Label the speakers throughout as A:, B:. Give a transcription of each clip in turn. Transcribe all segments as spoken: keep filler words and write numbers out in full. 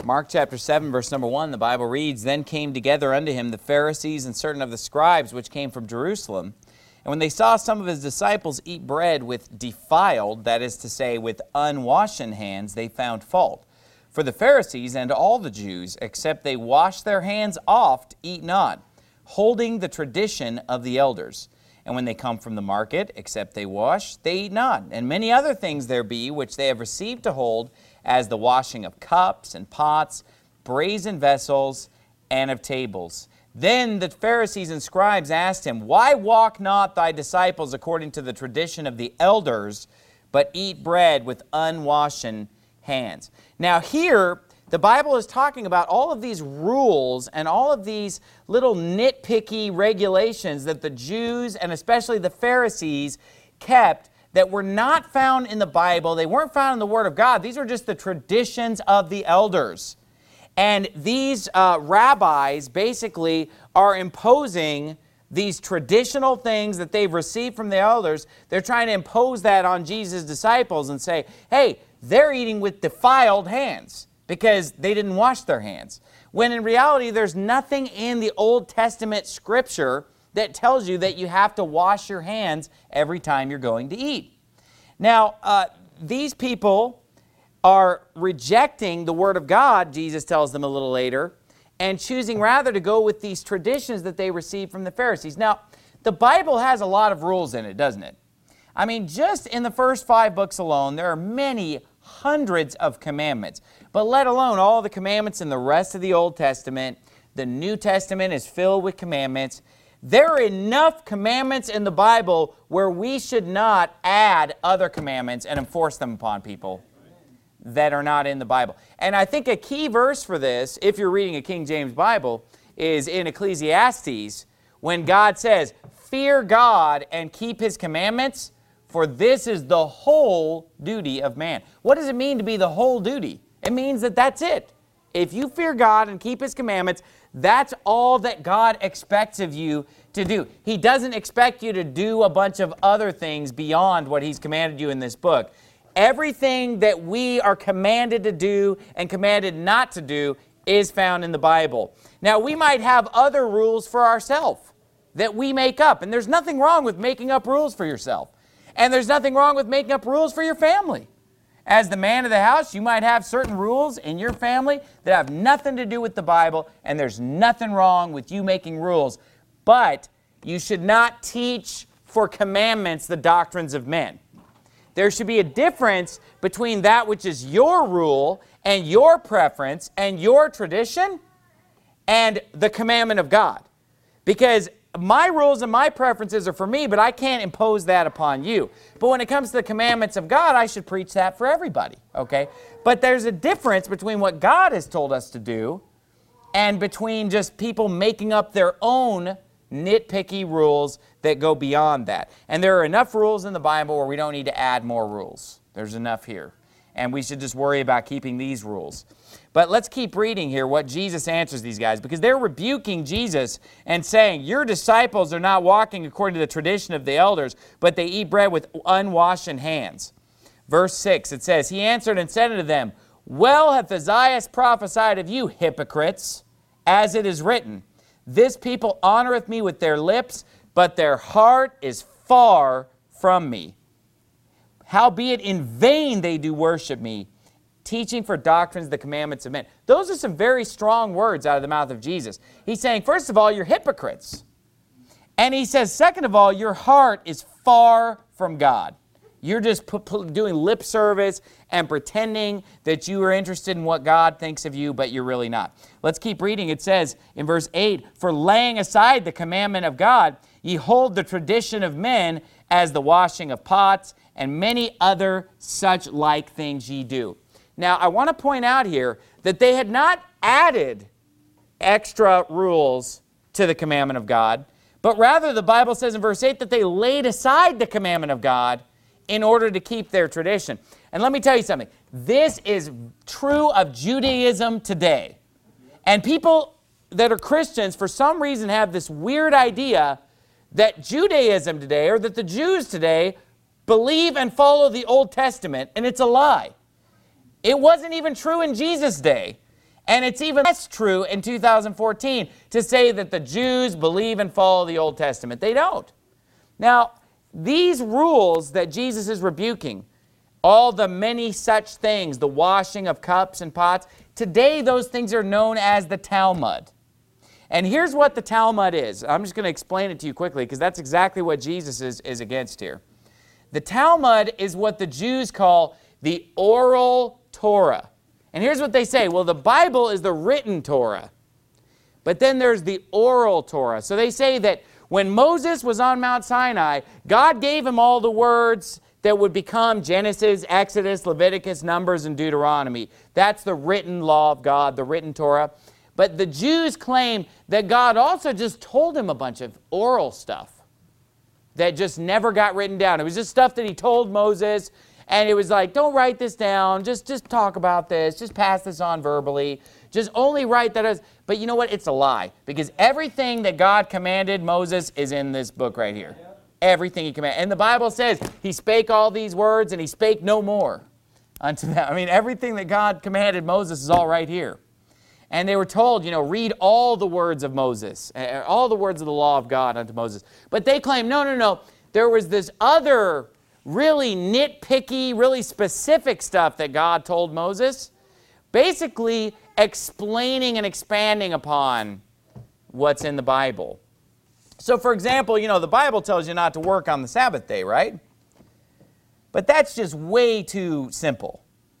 A: Mark chapter seven, verse number one, the Bible reads, "Then came together unto him the Pharisees and certain of the scribes which came from Jerusalem. And when they saw some of his disciples eat bread with defiled," that is to say, with unwashen hands, "they found fault. For the Pharisees and all the Jews, except they wash their hands oft, eat not, holding the tradition of the elders. And when they come from the market, except they wash, they eat not. And many other things there be, which they have received to hold, as the washing of cups and pots, brazen vessels, and of tables. Then the Pharisees and scribes asked him, Why walk not thy disciples according to the tradition of the elders, but eat bread with unwashen hands?" Now here, the Bible is talking about all of these rules and all of these little nitpicky regulations that the Jews and especially the Pharisees kept that were not found in the Bible. They weren't found in the Word of God. These were just the traditions of the elders. And these uh, rabbis basically are imposing these traditional things that they've received from the elders. They're trying to impose that on Jesus' disciples and say, hey, they're eating with defiled hands because they didn't wash their hands. When in reality, there's nothing in the Old Testament Scripture that tells you that you have to wash your hands every time you're going to eat. Now, uh, these people are rejecting the Word of God, Jesus tells them a little later, and choosing rather to go with these traditions that they received from the Pharisees. Now, the Bible has a lot of rules in it, doesn't it? I mean, just in the first five books alone, there are many hundreds of commandments, but let alone all the commandments in the rest of the Old Testament. The New Testament is filled with commandments. There are enough commandments in the Bible where we should not add other commandments and enforce them upon people that are not in the Bible. And I think a key verse for this, if you're reading a King James Bible, is in Ecclesiastes when God says, "Fear God and keep His commandments, for this is the whole duty of man." What does it mean to be the whole duty? It means that that's it. If you fear God and keep His commandments, that's all that God expects of you to do. He doesn't expect you to do a bunch of other things beyond what He's commanded you in this book. Everything that we are commanded to do and commanded not to do is found in the Bible. Now, we might have other rules for ourselves that we make up, and there's nothing wrong with making up rules for yourself. And there's nothing wrong with making up rules for your family. As the man of the house, you might have certain rules in your family that have nothing to do with the Bible, and there's nothing wrong with you making rules. But you should not teach for commandments the doctrines of men. There should be a difference between that which is your rule and your preference and your tradition and the commandment of God. Because my rules and my preferences are for me, but I can't impose that upon you. But when it comes to the commandments of God, I should preach that for everybody, okay? But there's a difference between what God has told us to do and between just people making up their own nitpicky rules that go beyond that. And there are enough rules in the Bible where we don't need to add more rules. There's enough here. And we should just worry about keeping these rules. But let's keep reading here what Jesus answers these guys, because they're rebuking Jesus and saying, your disciples are not walking according to the tradition of the elders, but they eat bread with unwashed hands. Verse six, it says, He answered and said unto them, Well hath Isaiah prophesied of you, hypocrites, as it is written, This people honoreth me with their lips, but their heart is far from me. Howbeit in vain they do worship me, teaching for doctrines the commandments of men. Those are some very strong words out of the mouth of Jesus. He's saying, first of all, you're hypocrites. And he says, second of all, your heart is far from God. You're just doing lip service and pretending that you are interested in what God thinks of you, but you're really not. Let's keep reading. It says in verse eight, For laying aside the commandment of God, ye hold the tradition of men as the washing of pots, and many other such like things ye do. Now, I want to point out here that they had not added extra rules to the commandment of God, but rather the Bible says in verse eight that they laid aside the commandment of God in order to keep their tradition. And let me tell you something. This is true of Judaism today. And people that are Christians, for some reason, have this weird idea that Judaism today, or that the Jews today, believe and follow the Old Testament, and it's a lie. It wasn't even true in Jesus' day. And it's even less true in two thousand fourteen to say that the Jews believe and follow the Old Testament. They don't. Now, these rules that Jesus is rebuking, all the many such things, the washing of cups and pots, today those things are known as the Talmud. And here's what the Talmud is. I'm just going to explain it to you quickly because that's exactly what Jesus is, is against here. The Talmud is what the Jews call the oral Torah. And here's what they say. Well, the Bible is the written Torah. But then there's the oral Torah. So they say that when Moses was on Mount Sinai, God gave him all the words that would become Genesis, Exodus, Leviticus, Numbers, and Deuteronomy. That's the written law of God, the written Torah. But the Jews claim that God also just told him a bunch of oral stuff that just never got written down. It was just stuff that he told Moses, and it was like, don't write this down, just, just talk about this, just pass this on verbally, just only write that as, but you know what, it's a lie, because everything that God commanded Moses is in this book right here. Everything he commanded. And the Bible says he spake all these words and he spake no more unto them. I mean, everything that God commanded Moses is all right here. And they were told, you know, read all the words of Moses, all the words of the law of God unto Moses. But they claim, no, no, no, there was this other really nitpicky, really specific stuff that God told Moses, basically explaining and expanding upon what's in the Bible. So, for example, you know, the Bible tells you not to work on the Sabbath day, right? But that's just way too simple.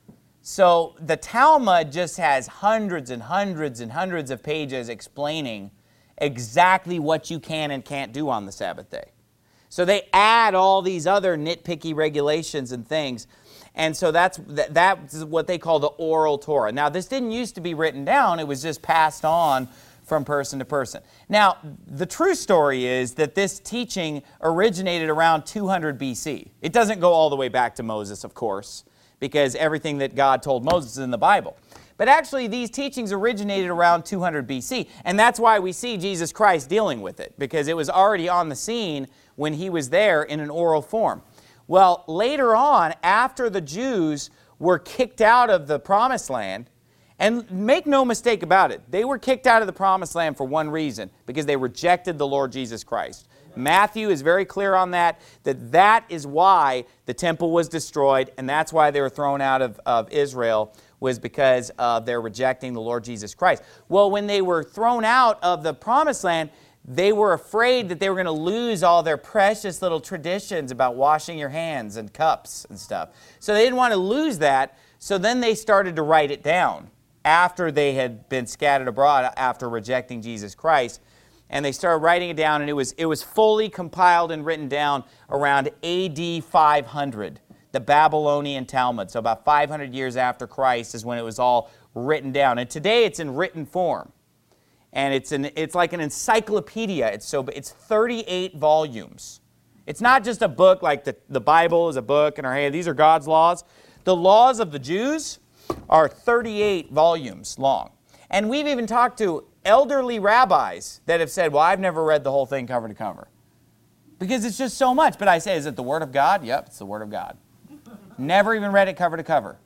A: So the Talmud just has hundreds and hundreds and hundreds of pages explaining exactly what you can and can't do on the Sabbath day. So they add all these other nitpicky regulations and things. And so that's, that, that's what they call the oral Torah. Now, this didn't used to be written down. It was just passed on from person to person. Now, the true story is that this teaching originated around two hundred B C. It doesn't go all the way back to Moses, of course, because everything that God told Moses is in the Bible. But actually, these teachings originated around two hundred B C, and that's why we see Jesus Christ dealing with it, because it was already on the scene when he was there in an oral form. Well, later on, after the Jews were kicked out of the Promised Land, and make no mistake about it, they were kicked out of the Promised Land for one reason, because they rejected the Lord Jesus Christ. Matthew is very clear on that, that that is why the temple was destroyed, and that's why they were thrown out of, of Israel, was because of their rejecting the Lord Jesus Christ. Well, when they were thrown out of the Promised Land, they were afraid that they were going to lose all their precious little traditions about washing your hands and cups and stuff. So they didn't want to lose that, so then they started to write it down after they had been scattered abroad after rejecting Jesus Christ. And they started writing it down, and it was, it was fully compiled and written down around A D five hundred, the Babylonian Talmud. So about five hundred years after Christ is when it was all written down. And today it's in written form. And it's, an, it's like an encyclopedia. It's, so, it's thirty-eight volumes. It's not just a book like the, the Bible is a book in our hand. These are God's laws. The laws of the Jews are thirty-eight volumes long. And we've even talked to elderly rabbis that have said, well, I've never read the whole thing cover to cover, because it's just so much. But I say, is it the Word of God? Yep, it's the Word of God. Never even read it cover to cover.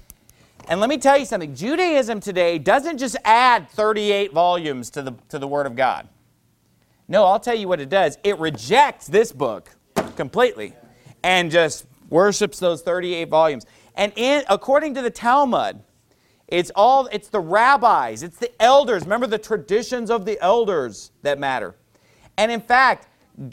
A: And let me tell you something. Judaism today doesn't just add thirty-eight volumes to the, to the Word of God. No, I'll tell you what it does. It rejects this book completely and just worships those thirty-eight volumes. And in, according to the Talmud, it's all, it's the rabbis, it's the elders. Remember the traditions of the elders that matter. And in fact,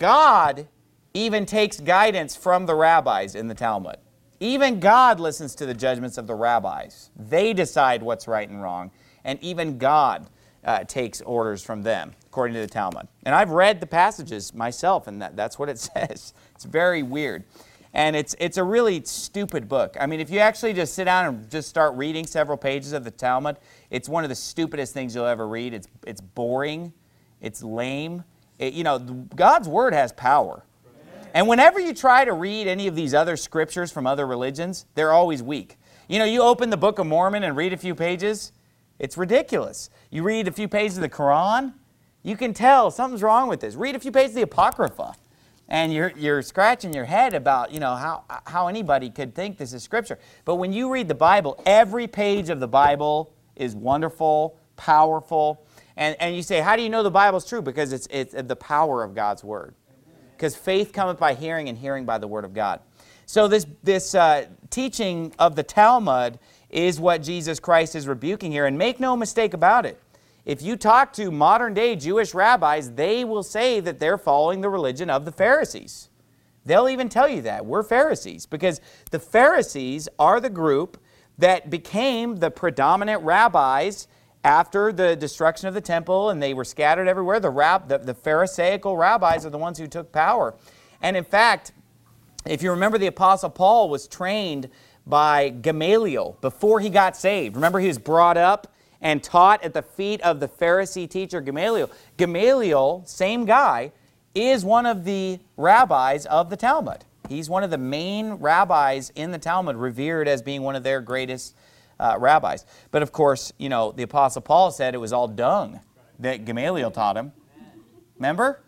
A: God even takes guidance from the rabbis in the Talmud. Even God listens to the judgments of the rabbis. They decide what's right and wrong. And even God uh, takes orders from them, according to the Talmud. And I've read the passages myself, and that, that's what it says. It's very weird. And it's, it's a really stupid book. I mean, if you actually just sit down and just start reading several pages of the Talmud, it's one of the stupidest things you'll ever read. It's, it's boring. It's lame. It, you know, God's Word has power. And whenever you try to read any of these other scriptures from other religions, they're always weak. You know, you open the Book of Mormon and read a few pages, it's ridiculous. You read a few pages of the Quran, you can tell something's wrong with this. Read a few pages of the Apocrypha, and you're, you're scratching your head about, you know, how, how anybody could think this is Scripture. But when you read the Bible, every page of the Bible is wonderful, powerful. And, and you say, how do you know the Bible is true? Because it's, it's the power of God's Word. Because faith cometh by hearing, and hearing by the Word of God. So this, this uh, teaching of the Talmud is what Jesus Christ is rebuking here. And make no mistake about it. If you talk to modern-day Jewish rabbis, they will say that they're following the religion of the Pharisees. They'll even tell you that. We're Pharisees. Because the Pharisees are the group that became the predominant rabbis after the destruction of the temple, and they were scattered everywhere. The, rab, the, the Pharisaical rabbis are the ones who took power. And in fact, if you remember, the Apostle Paul was trained by Gamaliel before he got saved. Remember, he was brought up and taught at the feet of the Pharisee teacher Gamaliel. Gamaliel, same guy, is one of the rabbis of the Talmud. He's one of the main rabbis in the Talmud, revered as being one of their greatest Uh, rabbis. But of course, you know, the Apostle Paul said it was all dung that Gamaliel taught him. Remember?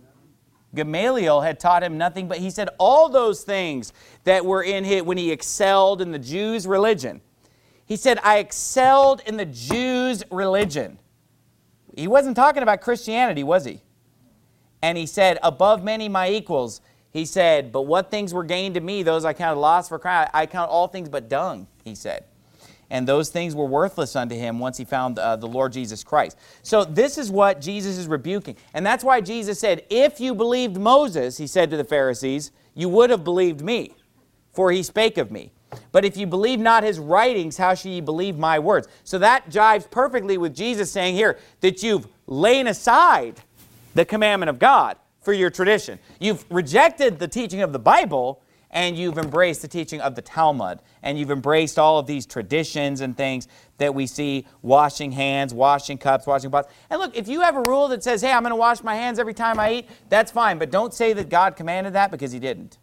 A: Gamaliel had taught him nothing, but he said all those things that were in him when he excelled in the Jews' religion. He said, I excelled in the Jews' religion. He wasn't talking about Christianity, was he? And he said, above many my equals. He said, but what things were gained to me, those I counted loss for Christ. I count all things but dung, he said. And those things were worthless unto him once he found uh, the Lord Jesus Christ. So this is what Jesus is rebuking. And that's why Jesus said, if you believed Moses, he said to the Pharisees, you would have believed me, for he spake of me. But if you believe not his writings, how shall ye believe my words? So that jives perfectly with Jesus saying here that you've laid aside the commandment of God for your tradition. You've rejected the teaching of the Bible, and you've embraced the teaching of the Talmud. And you've embraced all of these traditions and things that we see, washing hands, washing cups, washing pots. And look, if you have a rule that says, hey, I'm going to wash my hands every time I eat, that's fine. But don't say that God commanded that, because he didn't.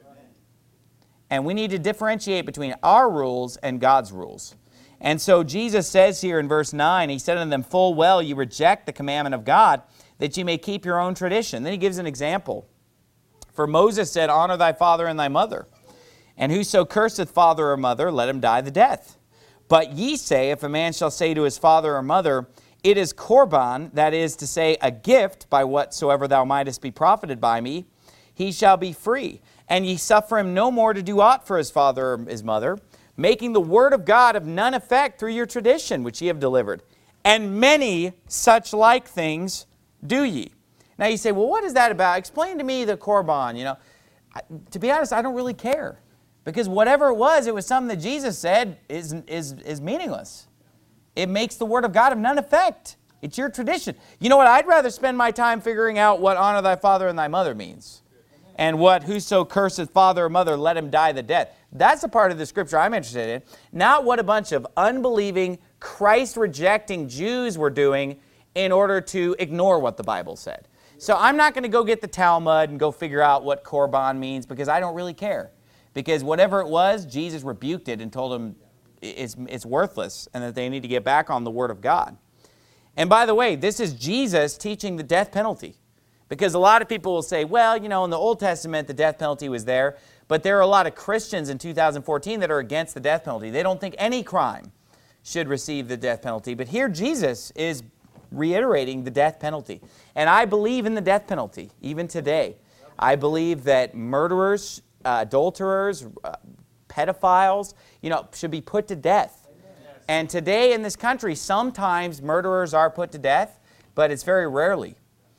A: And we need to differentiate between our rules and God's rules. And so Jesus says here in verse nine, he said unto them, full well you reject the commandment of God, that you may keep your own tradition. Then he gives an example. For Moses said, honor thy father and thy mother. And whoso curseth father or mother, let him die the death. But ye say, if a man shall say to his father or mother, it is Korban, that is to say, a gift, by whatsoever thou mightest be profited by me, he shall be free. And ye suffer him no more to do aught for his father or his mother, making the word of God of none effect through your tradition, which ye have delivered. And many such like things do ye. Now you say, well, what is that about? Explain to me the Korban, you know. I, to be honest, I don't really care. Because whatever it was, it was something that Jesus said is, is, is meaningless. It makes the word of God of none effect. It's your tradition. You know what? I'd rather spend my time figuring out what honor thy father and thy mother means. And what whoso curseth father or mother, let him die the death. That's the part of the scripture I'm interested in. Not what a bunch of unbelieving, Christ-rejecting Jews were doing in order to ignore what the Bible said. So I'm not going to go get the Talmud and go figure out what Korban means, because I don't really care. Because whatever it was, Jesus rebuked it and told them it's, it's worthless and that they need to get back on the Word of God. And by the way, this is Jesus teaching the death penalty. Because a lot of people will say, well, you know, in the Old Testament, the death penalty was there. But there are a lot of Christians in two thousand fourteen that are against the death penalty. They don't think any crime should receive the death penalty. But here Jesus is reiterating the death penalty. And I believe in the death penalty, even today. I believe that murderers, uh, adulterers, uh, pedophiles, you know, should be put to death. Yes. And today in this country, sometimes murderers are put to death, but it's very rarely.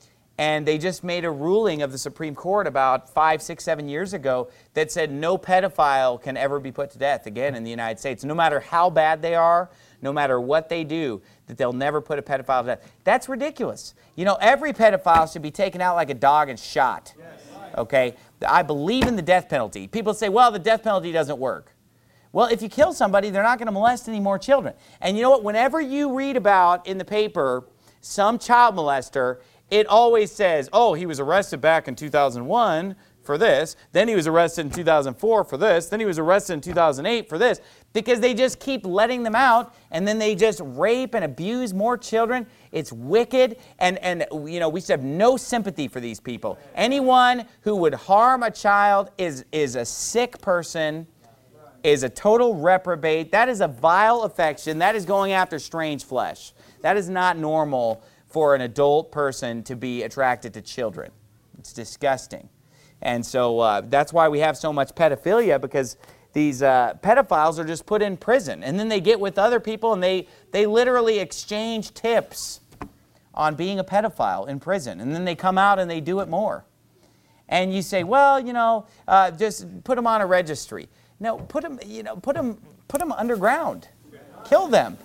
A: And they just made a ruling of the Supreme Court about five, six, seven years ago that said no pedophile can ever be put to death again in the United States. No matter how bad they are, no matter what they do, that they'll never put a pedophile to death. That's ridiculous. You know, every pedophile should be taken out like a dog and shot. Okay? I believe in the death penalty. People say, well, the death penalty doesn't work. Well, if you kill somebody, they're not going to molest any more children. And you know what? Whenever you read about in the paper some child molester, it always says, oh, he was arrested back in two thousand one for this, then he was arrested in two thousand four for this, then he was arrested in two thousand eight for this, because they just keep letting them out, and then they just rape and abuse more children. It's wicked, and, and you know, we should have no sympathy for these people. Anyone who would harm a child is, is a sick person, is a total reprobate. That is a vile affection. That is going after strange flesh. That is not normal for an adult person to be attracted to children. It's disgusting. And so uh, that's why we have so much pedophilia, because these uh, pedophiles are just put in prison. And then they get with other people and they, they literally exchange tips on being a pedophile in prison. And then they come out and they do it more. And you say, well, you know, uh, just put them on a registry. No, put them, you know, put them, put them underground. Kill them.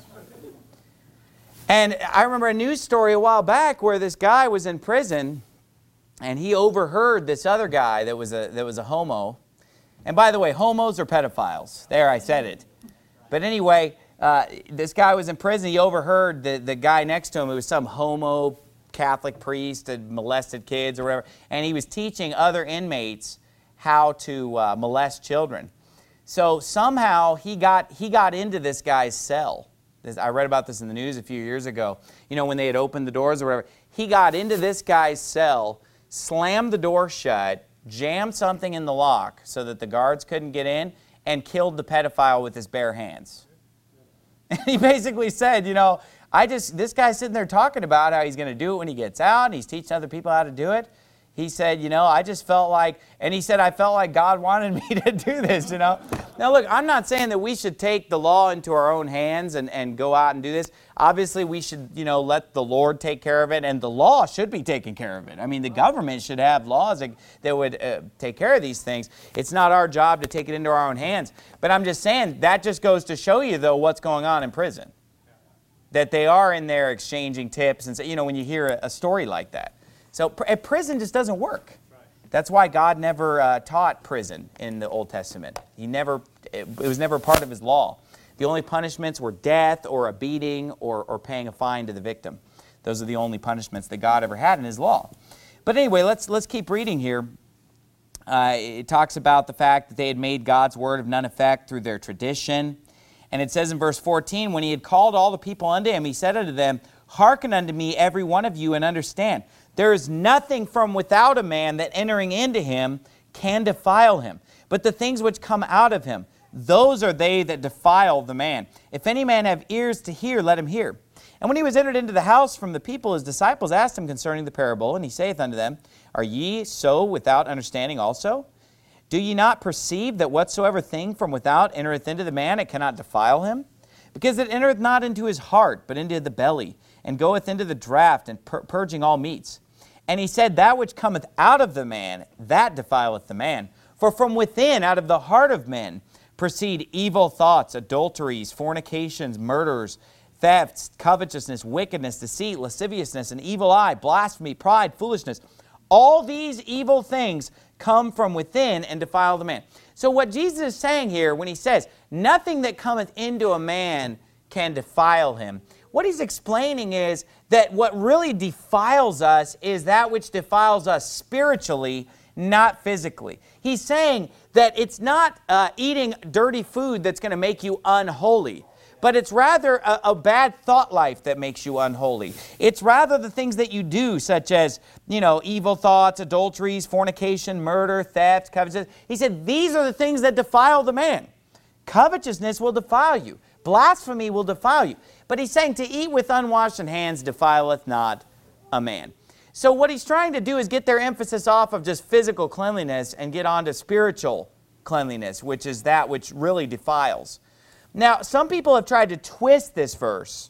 A: And I remember a news story a while back where this guy was in prison and he overheard this other guy that was a, that was a homo. And by the way, homos are pedophiles. There, I said it. But anyway, uh, this guy was in prison. He overheard the, the guy next to him, who was some homo Catholic priest, had molested kids or whatever. And he was teaching other inmates how to uh, molest children. So somehow he got, he got into this guy's cell. This, I read about this in the news a few years ago. You know, when they had opened the doors or whatever. He got into this guy's cell, slammed the door shut, jammed something in the lock so that the guards couldn't get in, and killed the pedophile with his bare hands. And he basically said, you know, I just, this guy's sitting there talking about how he's going to do it when he gets out, and he's teaching other people how to do it. He said, you know, I just felt like, and he said, I felt like God wanted me to do this, you know. Now, look, I'm not saying that we should take the law into our own hands and, and go out and do this. Obviously, we should, you know, let the Lord take care of it, and the law should be taking care of it. I mean, the government should have laws that, that would uh, take care of these things. It's not our job to take it into our own hands. But I'm just saying, that just goes to show you, though, what's going on in prison. That they are in there exchanging tips, and so, you know, when you hear a, a story like that. So pr prison just doesn't work. Right. That's why God never uh, taught prison in the Old Testament. He never, it, it was never part of His law. The only punishments were death or a beating or, or paying a fine to the victim. Those are the only punishments that God ever had in His law. But anyway, let's, let's keep reading here. Uh, it talks about the fact that they had made God's word of none effect through their tradition. And it says in verse fourteen, when He had called all the people unto Him, He said unto them, hearken unto me, every one of you, and understand. There is nothing from without a man that entering into him can defile him. But the things which come out of him, those are they that defile the man. If any man have ears to hear, let him hear. And when he was entered into the house from the people, his disciples asked him concerning the parable. And he saith unto them, are ye so without understanding also? Do ye not perceive that whatsoever thing from without entereth into the man, it cannot defile him? Because it entereth not into his heart, but into the belly, and goeth into the draught, and pur purging all meats. And he said, that which cometh out of the man, that defileth the man. For from within, out of the heart of men, proceed evil thoughts, adulteries, fornications, murders, thefts, covetousness, wickedness, deceit, lasciviousness, an evil eye, blasphemy, pride, foolishness. All these evil things come from within and defile the man. So what Jesus is saying here when He says, nothing that cometh into a man can defile him, what He's explaining is that what really defiles us is that which defiles us spiritually, not physically. He's saying that it's not uh, eating dirty food that's going to make you unholy, but it's rather a, a bad thought life that makes you unholy. It's rather the things that you do, such as, you know, evil thoughts, adulteries, fornication, murder, theft, covetousness. He said, these are the things that defile the man. Covetousness will defile you. Blasphemy will defile you. But He's saying to eat with unwashed hands defileth not a man. So what He's trying to do is get their emphasis off of just physical cleanliness and get on to spiritual cleanliness, which is that which really defiles. Now, some people have tried to twist this verse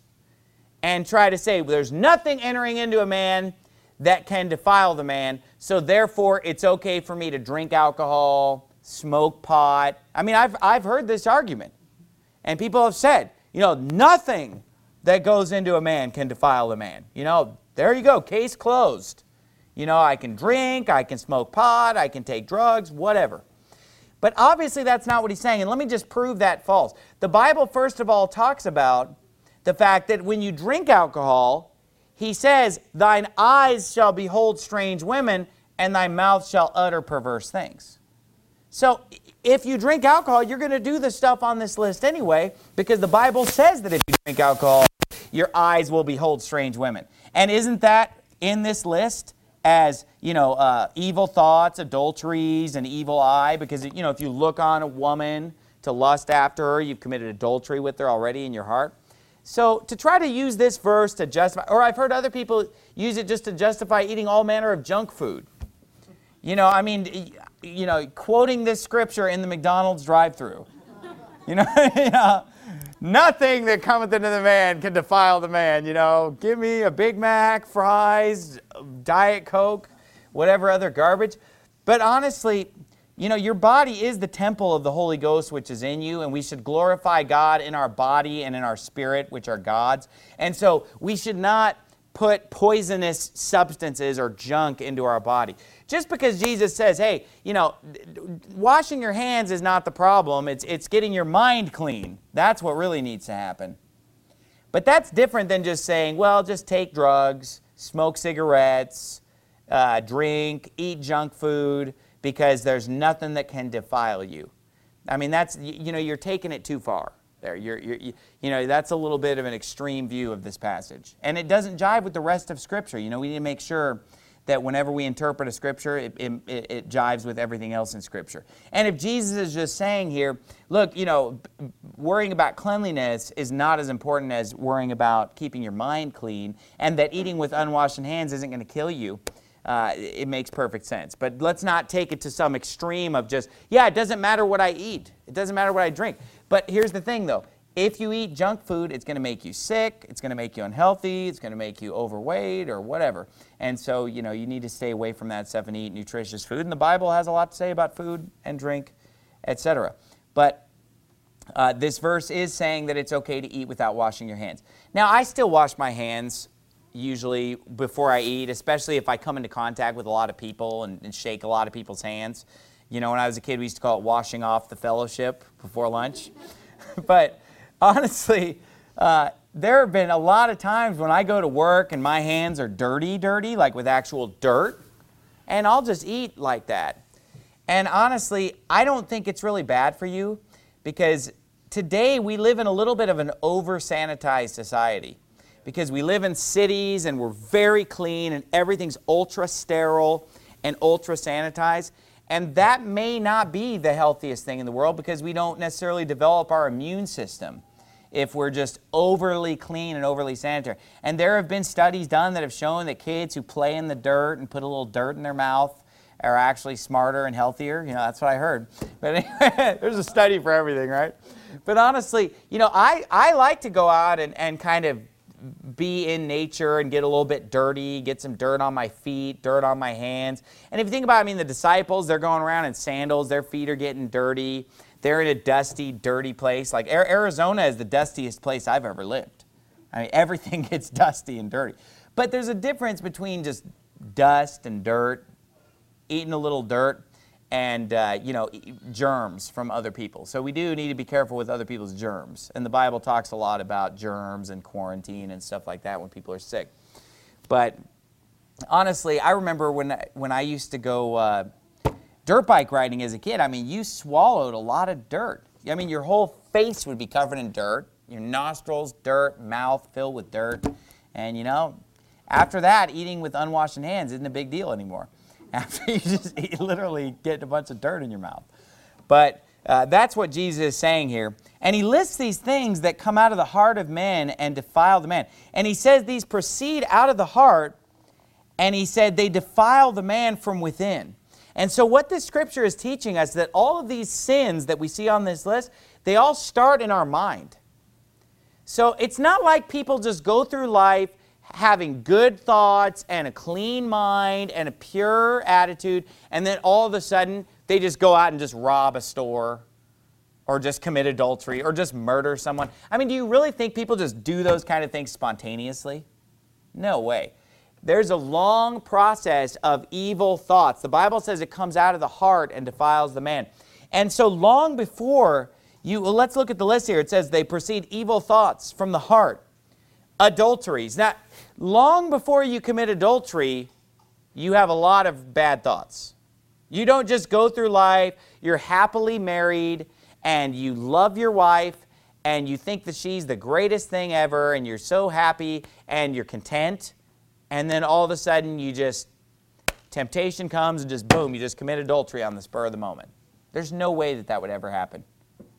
A: and try to say, well, there's nothing entering into a man that can defile the man, so therefore it's okay for me to drink alcohol, smoke pot. I mean, I've, I've heard this argument. And people have said, you know, nothing that goes into a man can defile a man. You know, there you go, case closed. You know, I can drink, I can smoke pot, I can take drugs, whatever. But obviously that's not what He's saying, and let me just prove that false. The Bible, first of all, talks about the fact that when you drink alcohol, He says, thine eyes shall behold strange women, and thy mouth shall utter perverse things. So if you drink alcohol, you're going to do the stuff on this list anyway, because the Bible says that if you drink alcohol, your eyes will behold strange women. And isn't that in this list as, you know, uh, evil thoughts, adulteries, and evil eye? Because, you know, if you look on a woman to lust after her. You've committed adultery with her already in your heart. So to try to use this verse to justify, or I've heard other people use it just to justify eating all manner of junk food. You know, I mean, you know, quoting this scripture in the McDonald's drive-thru. You know, you know, nothing that cometh into the man can defile the man. You know, give me a Big Mac, fries, Diet Coke, whatever other garbage. But honestly, you know, your body is the temple of the Holy Ghost which is in you, and we should glorify God in our body and in our spirit, which are God's. And so we should not put poisonous substances or junk into our body. Just because Jesus says, hey, you know, washing your hands is not the problem. It's, it's getting your mind clean. That's what really needs to happen. But that's different than just saying, well, just take drugs, smoke cigarettes, uh, drink, eat junk food, because there's nothing that can defile you. I mean, that's, you know, you're taking it too far there. You're, you're, you, you know, that's a little bit of an extreme view of this passage. And it doesn't jive with the rest of Scripture. You know, we need to make sure that whenever we interpret a Scripture, it, it, it jives with everything else in Scripture. And if Jesus is just saying here, look, you know, worrying about cleanliness is not as important as worrying about keeping your mind clean, and that eating with unwashed hands isn't going to kill you, Uh, it makes perfect sense. But let's not take it to some extreme of just, yeah, it doesn't matter what I eat. It doesn't matter what I drink. But here's the thing, though. If you eat junk food, it's going to make you sick. It's going to make you unhealthy. It's going to make you overweight or whatever. And so, you know, you need to stay away from that stuff and eat nutritious food. And the Bible has a lot to say about food and drink, et cetera. But uh, this verse is saying that it's okay to eat without washing your hands. Now, I still wash my hands usually before I eat, especially if I come into contact with a lot of people and, and shake a lot of people's hands. You know, when I was a kid, we used to call it washing off the fellowship before lunch. But honestly, uh, there have been a lot of times when I go to work and my hands are dirty, dirty, like with actual dirt, and I'll just eat like that. And honestly, I don't think it's really bad for you, because today we live in a little bit of an over-sanitized society. Because we live in cities and we're very clean and everything's ultra sterile and ultra sanitized. And that may not be the healthiest thing in the world, because we don't necessarily develop our immune system if we're just overly clean and overly sanitary. And there have been studies done that have shown that kids who play in the dirt and put a little dirt in their mouth are actually smarter and healthier. You know, that's what I heard. But anyway, there's a study for everything, right? But honestly, you know, I, I like to go out and, and kind of be in nature and get a little bit dirty, get some dirt on my feet, dirt on my hands. And if you think about it, I mean, the disciples, they're going around in sandals, their feet are getting dirty. They're in a dusty, dirty place. Like Arizona is the dustiest place I've ever lived. I mean, everything gets dusty and dirty. But there's a difference between just dust and dirt, eating a little dirt, and, uh, you know, germs from other people. So we do need to be careful with other people's germs. And the Bible talks a lot about germs and quarantine and stuff like that when people are sick. But honestly, I remember when, when I used to go uh, dirt bike riding as a kid, I mean, you swallowed a lot of dirt. I mean, your whole face would be covered in dirt, your nostrils, dirt, mouth filled with dirt. And, you know, after that, eating with unwashed hands isn't a big deal anymore. After you just eat, literally get a bunch of dirt in your mouth. But uh, that's what Jesus is saying here. And he lists these things that come out of the heart of men and defile the man. And he says these proceed out of the heart, and he said they defile the man from within. And so what this scripture is teaching us, that all of these sins that we see on this list, they all start in our mind. So it's not like people just go through life having good thoughts and a clean mind and a pure attitude, and then all of a sudden they just go out and just rob a store or just commit adultery or just murder someone. I mean, do you really think people just do those kind of things spontaneously? No way. There's a long process of evil thoughts. The Bible says it comes out of the heart and defiles the man. And so long before you, well, let's look at the list here. It says they proceed evil thoughts from the heart. Adulteries. Now, long before you commit adultery, you have a lot of bad thoughts. You don't just go through life, you're happily married, and you love your wife, and you think that she's the greatest thing ever, and you're so happy, and you're content, and then all of a sudden you just, temptation comes, and just boom, you just commit adultery on the spur of the moment. There's no way that that would ever happen.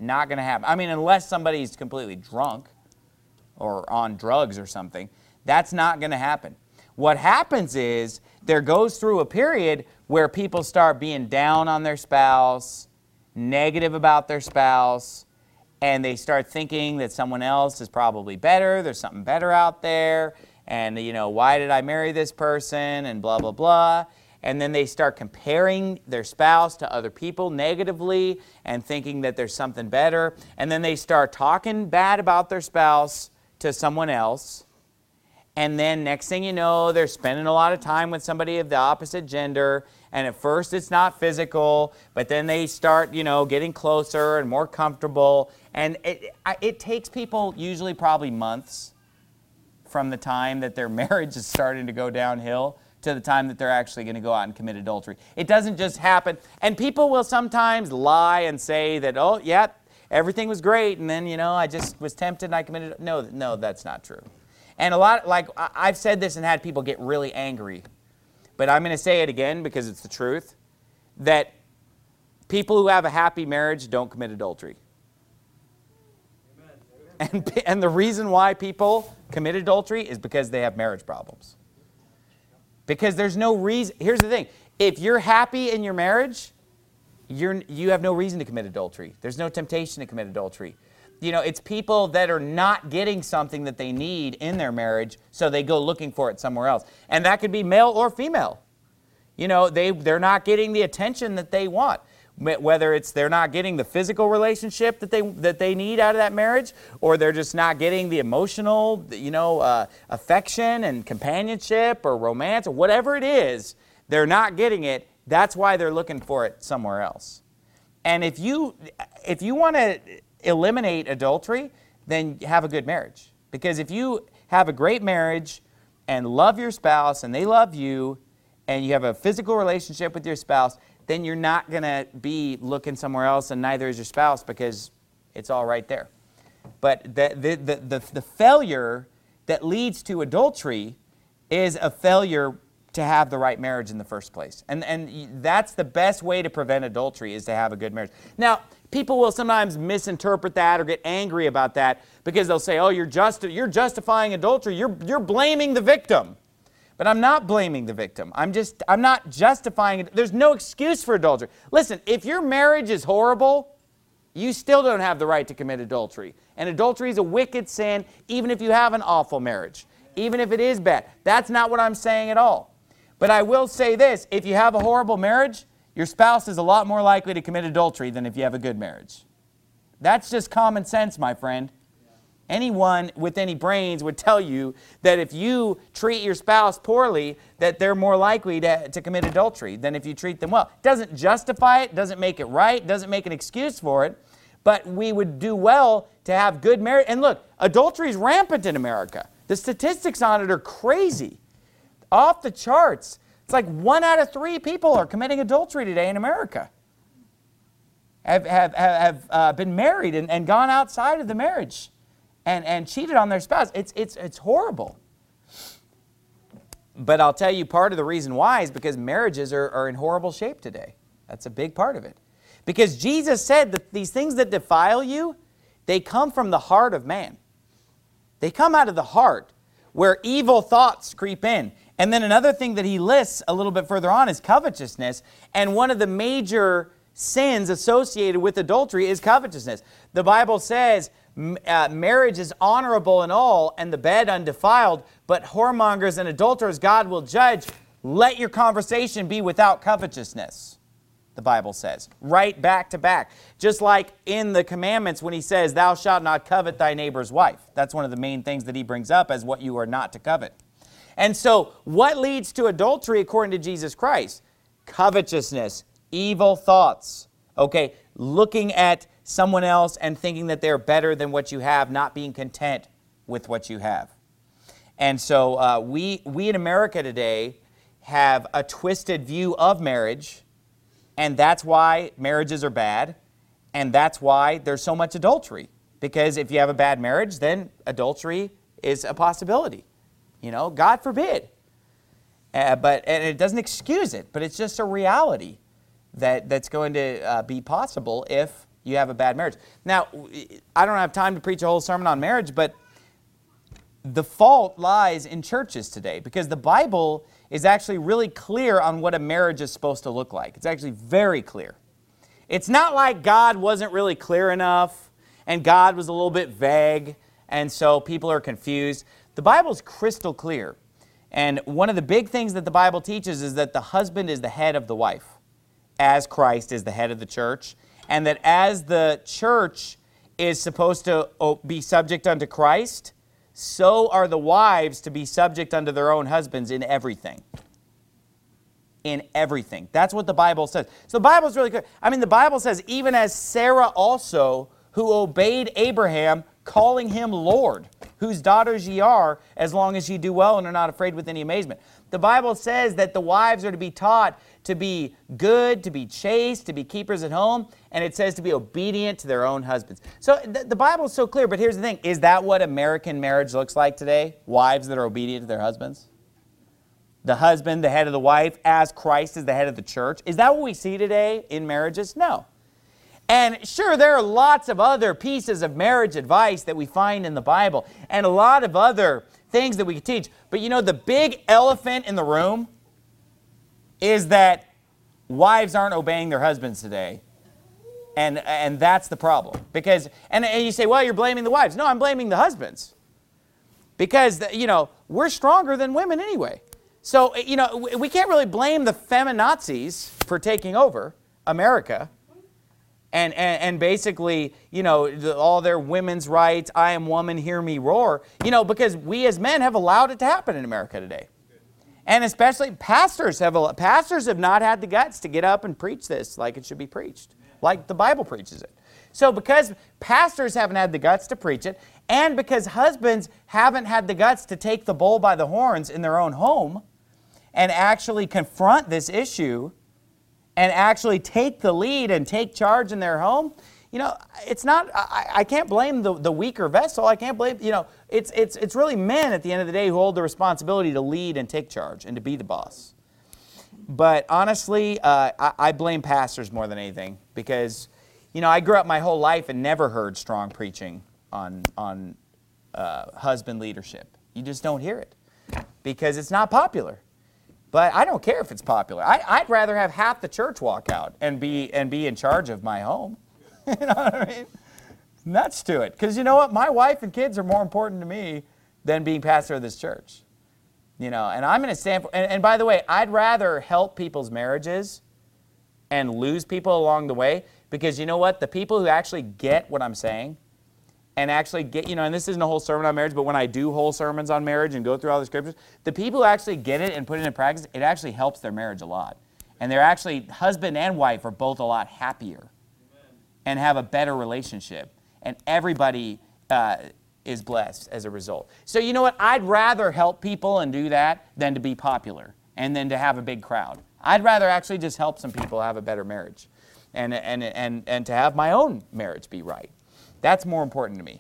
A: Not going to happen. I mean, unless somebody's completely drunk or on drugs or something, that's not going to happen. What happens is there goes through a period where people start being down on their spouse, negative about their spouse, and they start thinking that someone else is probably better, there's something better out there, and, you know, why did I marry this person, and blah, blah, blah. And then they start comparing their spouse to other people negatively and thinking that there's something better. And then they start talking bad about their spouse to someone else. And then next thing you know, they're spending a lot of time with somebody of the opposite gender. And at first it's not physical, but then they start, you know, getting closer and more comfortable. And it, it takes people usually probably months from the time that their marriage is starting to go downhill to the time that they're actually going to go out and commit adultery. It doesn't just happen. And people will sometimes lie and say that, oh, yeah, everything was great, and then, you know, I just was tempted and I committed. No, no, that's not true. And a lot, like, I've said this and had people get really angry. But I'm going to say it again because it's the truth, that people who have a happy marriage don't commit adultery. And, and the reason why people commit adultery is because they have marriage problems. Because there's no reason. Here's the thing. If you're happy in your marriage, you're, you have no reason to commit adultery. There's no temptation to commit adultery. You know, it's people that are not getting something that they need in their marriage, so they go looking for it somewhere else. And that could be male or female. You know, they, they're not getting the attention that they want. Whether it's they're not getting the physical relationship that they that they need out of that marriage, or they're just not getting the emotional, you know, uh, affection and companionship or romance or whatever it is, they're not getting it. That's why they're looking for it somewhere else. And if you if you want to eliminate adultery, then have a good marriage. Because if you have a great marriage and love your spouse and they love you, and you have a physical relationship with your spouse, then you're not going to be looking somewhere else, and neither is your spouse, because it's all right there. But the, the, the, the, the failure that leads to adultery is a failure to have the right marriage in the first place. And, and that's the best way to prevent adultery, is to have a good marriage. Now, people will sometimes misinterpret that or get angry about that because they'll say, oh, you're, just, you're justifying adultery. You're, you're blaming the victim. But I'm not blaming the victim. I'm just, I'm not justifying it. There's no excuse for adultery. Listen, if your marriage is horrible, you still don't have the right to commit adultery. And adultery is a wicked sin, even if you have an awful marriage, even if it is bad. That's not what I'm saying at all. But I will say this, if you have a horrible marriage, your spouse is a lot more likely to commit adultery than if you have a good marriage. That's just common sense, my friend. Anyone with any brains would tell you that if you treat your spouse poorly, that they're more likely to, to commit adultery than if you treat them well. Doesn't justify it, doesn't make it right, doesn't make an excuse for it, but we would do well to have good marriage. And look, adultery is rampant in America. The statistics on it are crazy, off the charts. It's like one out of three people are committing adultery today in America. Have, have, have uh, been married and, and gone outside of the marriage. And, and cheated on their spouse. It's, it's, it's horrible. But I'll tell you, part of the reason why is because marriages are, are in horrible shape today. That's a big part of it. Because Jesus said that these things that defile you, they come from the heart of man. They come out of the heart, where evil thoughts creep in. And then another thing that he lists a little bit further on is covetousness. And one of the major sins associated with adultery is covetousness. The Bible says, Uh, marriage is honorable in all, and the bed undefiled, but whoremongers and adulterers God will judge. Let your conversation be without covetousness, the Bible says. Right back to back. Just like in the commandments when he says, thou shalt not covet thy neighbor's wife. That's one of the main things that he brings up as what you are not to covet. And so, what leads to adultery according to Jesus Christ? Covetousness, evil thoughts. Okay, looking at someone else and thinking that they're better than what you have, not being content with what you have. And so uh, we, we in America today have a twisted view of marriage, and that's why marriages are bad, and that's why there's so much adultery. Because if you have a bad marriage, then adultery is a possibility. You know, God forbid. Uh, but and it doesn't excuse it, but it's just a reality that, that's going to uh, be possible if you have a bad marriage. Now, I don't have time to preach a whole sermon on marriage, but the fault lies in churches today because the Bible is actually really clear on what a marriage is supposed to look like. It's actually very clear. It's not like God wasn't really clear enough and God was a little bit vague and so people are confused. The Bible's crystal clear. And one of the big things that the Bible teaches is that the husband is the head of the wife, as Christ is the head of the church, and that as the church is supposed to be subject unto Christ, so are the wives to be subject unto their own husbands in everything. In everything. That's what the Bible says. So the Bible's really good. I mean, the Bible says, even as Sarah also, who obeyed Abraham, calling him Lord, whose daughters ye are, as long as ye do well and are not afraid with any amazement. The Bible says that the wives are to be taught to be good, to be chaste, to be keepers at home, and it says to be obedient to their own husbands. So th the Bible is so clear, but here's the thing. Is that what American marriage looks like today? Wives that are obedient to their husbands? The husband, the head of the wife, as Christ is the head of the church. Is that what we see today in marriages? No. And sure, there are lots of other pieces of marriage advice that we find in the Bible and a lot of other things that we could teach. But you know, the big elephant in the room is that wives aren't obeying their husbands today. And, and that's the problem. Because, and, and you say, well, you're blaming the wives. No, I'm blaming the husbands. Because, you know, we're stronger than women anyway. So, you know, we can't really blame the feminazis for taking over America. And, and, and basically, you know, the, all their women's rights, I am woman, hear me roar, you know, because we as men have allowed it to happen in America today. And especially pastors have, pastors have not had the guts to get up and preach this like it should be preached, like the Bible preaches it. So because pastors haven't had the guts to preach it, and because husbands haven't had the guts to take the bull by the horns in their own home and actually confront this issue, and actually take the lead and take charge in their home, you know, it's not, I, I can't blame the, the weaker vessel. I can't blame, you know, it's, it's, it's really men at the end of the day who hold the responsibility to lead and take charge and to be the boss. But honestly, uh, I, I blame pastors more than anything because, you know, I grew up my whole life and never heard strong preaching on, on uh, husband leadership. You just don't hear it because it's not popular. But I don't care if it's popular. I, I'd rather have half the church walk out and be, and be in charge of my home. You know what I mean? Nuts to it. Because you know what? My wife and kids are more important to me than being pastor of this church. You know, and I'm going to stand for, and, and by the way, I'd rather help people's marriages and lose people along the way because you know what? The people who actually get what I'm saying and actually get, you know, and this isn't a whole sermon on marriage, but when I do whole sermons on marriage and go through all the scriptures, the people who actually get it and put it in practice, it actually helps their marriage a lot. And they're actually, husband and wife are both a lot happier. Amen. And have a better relationship. And everybody uh, is blessed as a result. So you know what? I'd rather help people and do that than to be popular and then to have a big crowd. I'd rather actually just help some people have a better marriage and, and, and, and to have my own marriage be right. That's more important to me.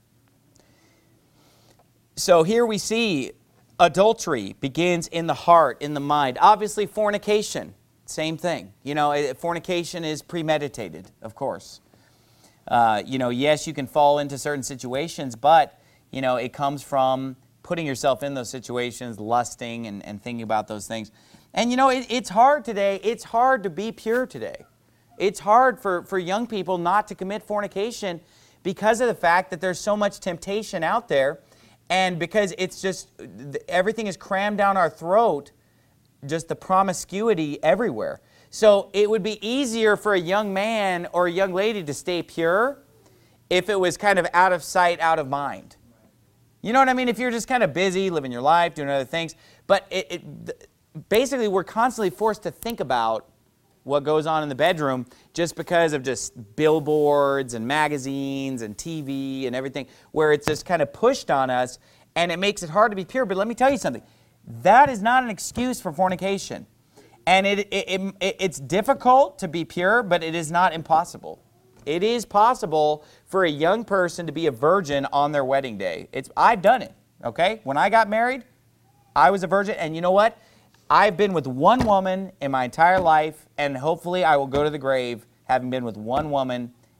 A: So here we see adultery begins in the heart, in the mind. Obviously, fornication, same thing. You know, fornication is premeditated, of course. Uh, you know, yes, you can fall into certain situations, but, you know, it comes from putting yourself in those situations, lusting and, and thinking about those things. And, you know, it, it's hard today. It's hard to be pure today. It's hard for, for young people not to commit fornication because of the fact that there's so much temptation out there and because it's just, everything is crammed down our throat, just the promiscuity everywhere. So it would be easier for a young man or a young lady to stay pure if it was kind of out of sight, out of mind. You know what I mean? If you're just kind of busy, living your life, doing other things. But it, it, basically, we're constantly forced to think about what goes on in the bedroom just because of just billboards and magazines and T V and everything, where it's just kind of pushed on us and it makes it hard to be pure. But let me tell you something. That is not an excuse for fornication. And it, it, it, it's difficult to be pure, but it is not impossible. It is possible for a young person to be a virgin on their wedding day. It's, I've done it, okay? When I got married, I was a virgin, and you know what? I've been with one woman in my entire life, and hopefully I will go to the grave having been with one woman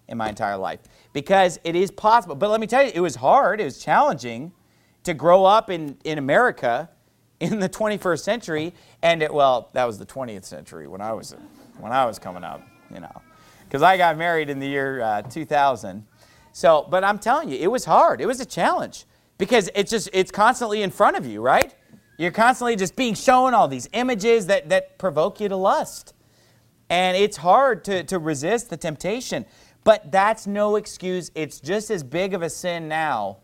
A: in my entire life. Because it is possible. But let me tell you, it was hard, it was challenging to grow up in, in America in the twenty-first century. And, it, well, that was the twentieth century when I was, when I was coming up, you know. Because I got married in the year uh, two thousand. So, but I'm telling you, it was hard. It was a challenge. Because it's just, it's constantly in front of you, right? You're constantly just being shown all these images that, that provoke you to lust. And it's hard to, to resist the temptation. But that's no excuse. It's just as big of a sin now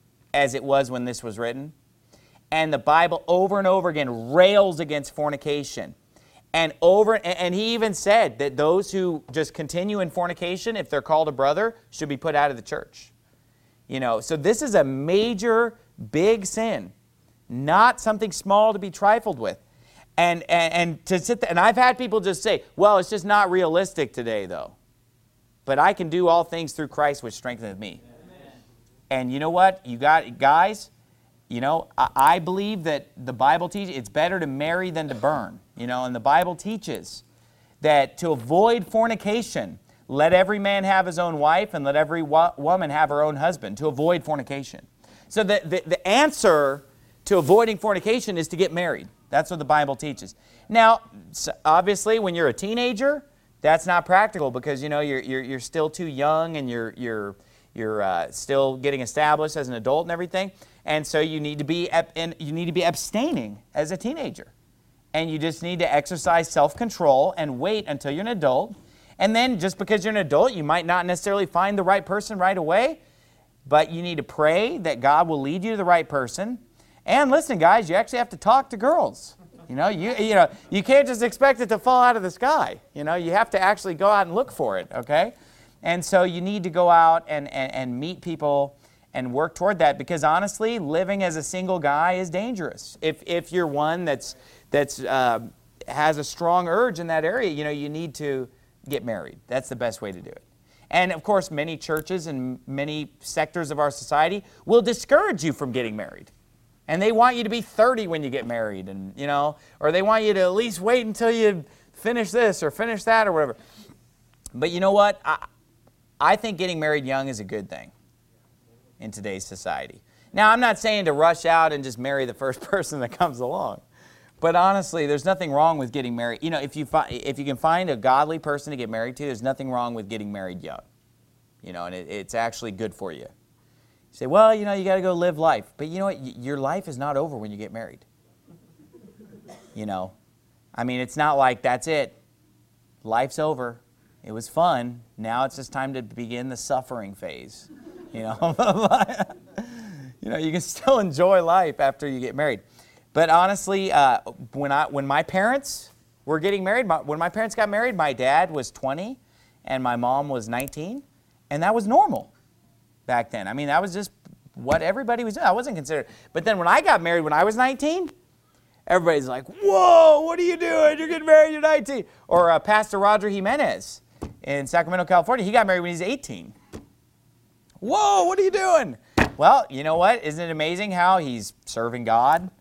A: as it was when this was written. And the Bible over and over again rails against fornication. And over, and he even said that those who just continue in fornication, if they're called a brother, should be put out of the church. You know, so this is a major, big sin. Not something small to be trifled with. And, and, and to sit there, and I've had people just say, well, it's just not realistic today, though. But I can do all things through Christ, which strengtheneth me. Amen. And you know what? You got, guys, you know, I, I believe that the Bible teaches it's better to marry than to burn. You know, and the Bible teaches that to avoid fornication, let every man have his own wife, and let every wo woman have her own husband, to avoid fornication. So the, the, the answer to avoiding fornication is to get married. That's what the Bible teaches. Now, obviously, when you're a teenager, that's not practical because, you know, you're, you're, you're still too young and you're, you're, you're uh, still getting established as an adult and everything. And so you need to be, and you need to be abstaining as a teenager. And you just need to exercise self-control and wait until you're an adult. And then just because you're an adult, you might not necessarily find the right person right away, but you need to pray that God will lead you to the right person. And listen, guys, you actually have to talk to girls. You know, you, you know, you can't just expect it to fall out of the sky. You know, you have to actually go out and look for it, okay? And so you need to go out and, and, and meet people and work toward that because honestly, living as a single guy is dangerous. If, if you're one that's, that's, uh, has a strong urge in that area, you know, you need to get married. That's the best way to do it. And of course, many churches and many sectors of our society will discourage you from getting married. And they want you to be thirty when you get married, and you know, or they want you to at least wait until you finish this or finish that or whatever. But you know what? I, I think getting married young is a good thing in today's society. Now, I'm not saying to rush out and just marry the first person that comes along. But honestly, there's nothing wrong with getting married. You know, if you, fi if you can find a godly person to get married to, there's nothing wrong with getting married young. You know, and it, it's actually good for you. You say, well, you know, you got to go live life. But you know what? Y your life is not over when you get married. You know, I mean, it's not like that's it. Life's over. It was fun. Now it's just time to begin the suffering phase. You know, you know, you can still enjoy life after you get married. But honestly, uh, when I when my parents were getting married, my, when my parents got married, my dad was twenty and my mom was nineteen, and that was normal back then. I mean, that was just what everybody was doing. I wasn't considered. But then when I got married when I was nineteen, everybody's like, whoa, what are you doing? You're getting married, you're nineteen. Or uh, Pastor Roger Jimenez in Sacramento, California, he got married when he was eighteen. Whoa, what are you doing? Well, you know what? Isn't it amazing how he's serving God?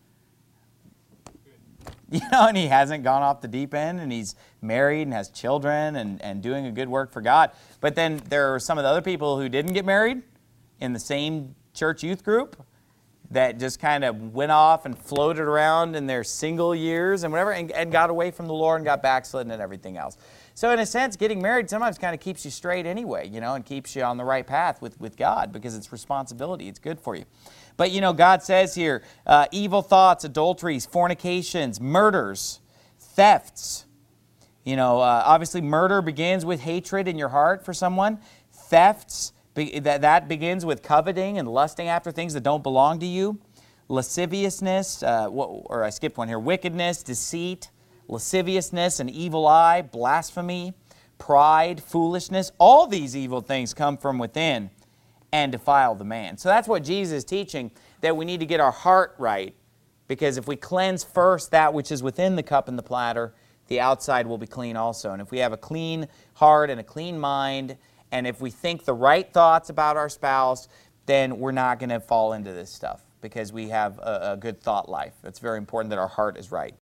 A: You know, and he hasn't gone off the deep end, and he's married and has children and, and doing a good work for God. But then there are some of the other people who didn't get married in the same church youth group that just kind of went off and floated around in their single years and whatever and, and got away from the Lord and got backslidden and everything else. So in a sense, getting married sometimes kind of keeps you straight anyway, you know, and keeps you on the right path with, with God because it's responsibility. It's good for you. But, you know, God says here, uh, evil thoughts, adulteries, fornications, murders, thefts. You know, uh, obviously murder begins with hatred in your heart for someone. Thefts, be, that, that begins with coveting and lusting after things that don't belong to you. Lasciviousness, uh, or I skipped one here, wickedness, deceit, lasciviousness, an evil eye, blasphemy, pride, foolishness. All these evil things come from within and defile the man. So that's what Jesus is teaching, that we need to get our heart right, because if we cleanse first that which is within the cup and the platter, the outside will be clean also. And if we have a clean heart and a clean mind, and if we think the right thoughts about our spouse, then we're not going to fall into this stuff because we have a, a good thought life. It's very important that our heart is right.